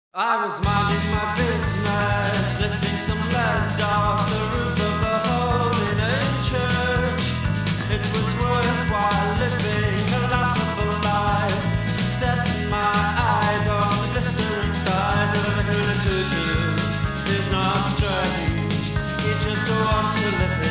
I was minding my business, lifting some lead off the roof of a holy church. It was worthwhile living a laughable life, setting my eyes on the blistering sides of the literature is not strange. He just wants to live it.